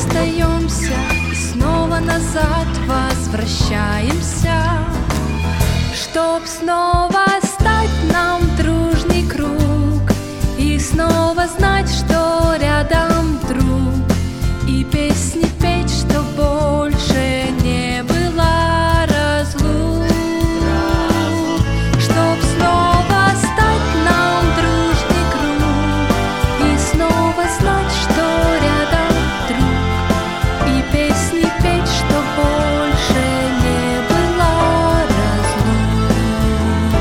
расстаемся и снова назад возвращаемся, чтоб снова стать нам дружный круг и снова знать, что рядом друг, и песни петь, что больше не было разлук. Чтоб снова стать нам дружный круг и снова знать, что рядом друг, и песни петь, что больше не было разлук.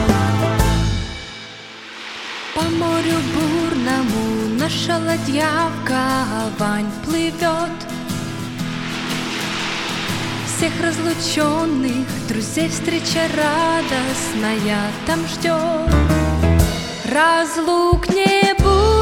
По морю бурному наша ладья в гавань плывет, всех разлученных друзей встреча радостная там ждет. Разлук не будет.